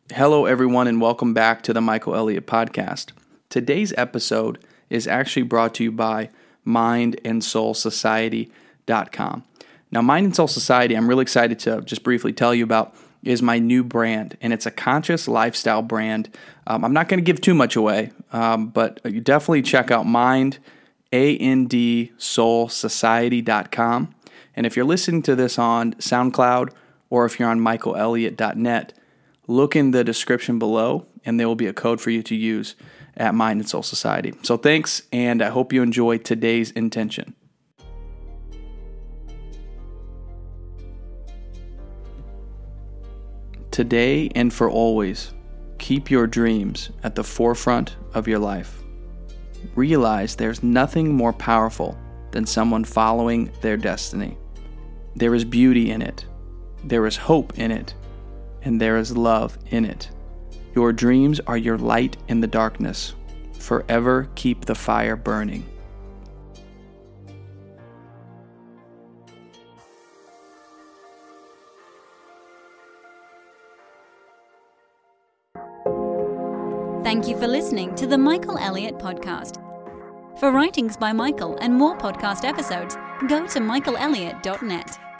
Hello, everyone, and welcome back to the Michael Elliott Podcast. Today's episode is actually brought to you by MindandSoulSociety.com. Now, Mind and Soul Society, I'm really excited to just briefly tell you about, is my new brand, and it's a conscious lifestyle brand. I'm not going to give too much away, but you definitely check out MindandSoulSociety.com. And if you're listening to this on SoundCloud or if you're on michaelelliott.net, look in the description below, and there will be a code for you to use at Mind and Soul Society. So thanks, and I hope you enjoy today's intention. Today and for always, keep your dreams at the forefront of your life. Realize there's nothing more powerful than someone following their destiny. There is beauty in it. There is hope in it. And there is love in it. Your dreams are your light in the darkness. Forever keep the fire burning. Thank you for listening to the Michael Elliott Podcast. For writings by Michael and more podcast episodes, go to michaelelliott.net.